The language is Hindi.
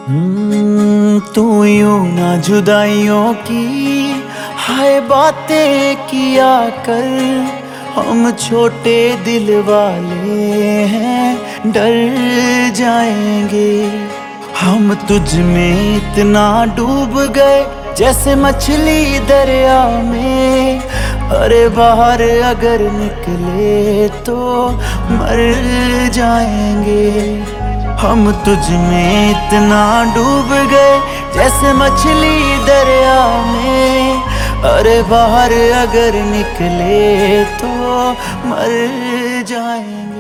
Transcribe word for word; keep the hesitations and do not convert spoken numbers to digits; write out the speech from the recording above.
हम्म, तू यूं ना जुदाइयों की हाय बातें किया कर। हम छोटे दिल वाले हैं, डर जाएंगे। हम तुझ में इतना डूब गए जैसे मछली दरिया में। अरे बाहर अगर निकले तो मर जाएंगे। हम तुझ में इतना डूब गए जैसे मछली दरिया में। अरे बाहर अगर निकले तो मर जाएंगे।